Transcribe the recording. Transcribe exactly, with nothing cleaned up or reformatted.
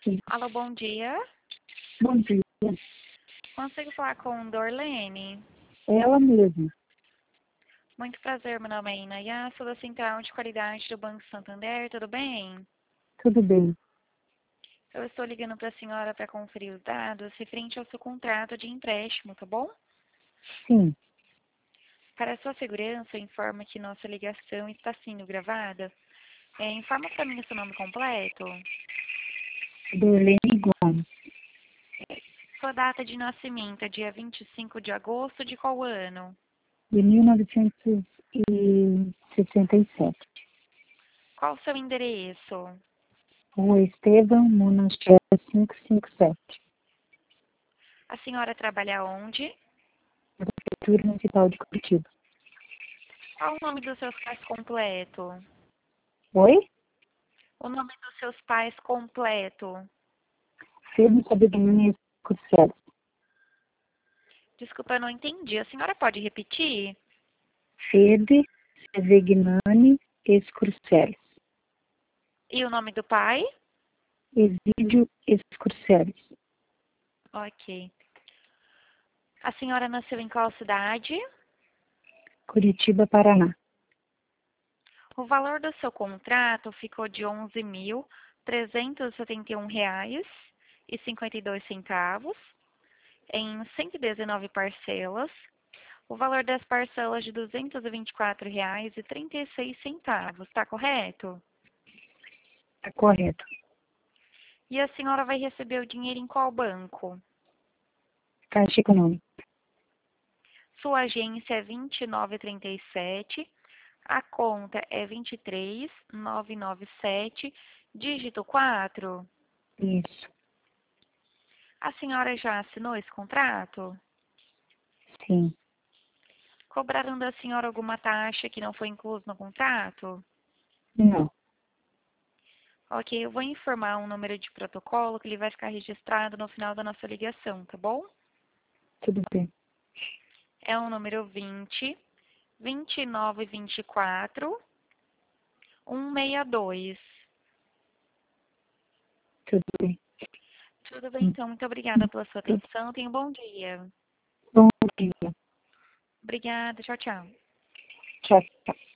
Sim. Alô, bom dia. Bom dia. Consigo falar com Dorlene? Ela mesma. Muito prazer, meu nome é Inaya, sou da Central de Qualidade do Banco Santander, tudo bem? Tudo bem. Eu estou ligando para a senhora para conferir os dados referente ao seu contrato de empréstimo, tá bom? Sim. Para a sua segurança, eu informo que nossa ligação está sendo gravada. É, informa para mim o seu nome completo, Dorlene Gomes. sua data de nascimento é dia vinte e cinco de agosto de qual ano? De mil novecentos e sessenta e sete. Qual o seu endereço? Rua Estevam, Monastério quinhentos e cinquenta e sete. A senhora trabalha onde? Prefeitura Municipal de Curitiba. Qual o nome dos seus pais completo? Oi? O nome dos seus pais completo. Febo Sabedonia Curcelo. Desculpa, eu não entendi. A senhora pode repetir? Febe Sevegnani Escurceles. E o nome do pai? Exídio Escurceles. Ok. A senhora nasceu em qual cidade? Curitiba, Paraná. O valor do seu contrato ficou de onze mil trezentos e setenta e um reais e cinquenta e dois centavos em cento e dezenove parcelas. O valor das parcelas de duzentos e vinte e quatro reais e trinta e seis centavos, está correto? Está correto. E a senhora vai receber o dinheiro em qual banco? Caixa Econômica. Sua agência é vinte e nove trinta e sete, a conta é vinte e três novecentos e noventa e sete, dígito quatro. Isso. A senhora já assinou esse contrato? Sim. Cobraram da senhora alguma taxa que não foi incluso no contrato? Não. Ok, eu vou informar um número de protocolo que ele vai ficar registrado no final da nossa ligação, tá bom? Tudo bem. É o número vinte, vinte e nove vinte e quatro, cento e sessenta e dois. Tudo bem. Tudo bem, então. Muito obrigada pela sua atenção. Tenha um bom dia. Bom dia. Obrigada. Tchau, tchau. Tchau, tchau.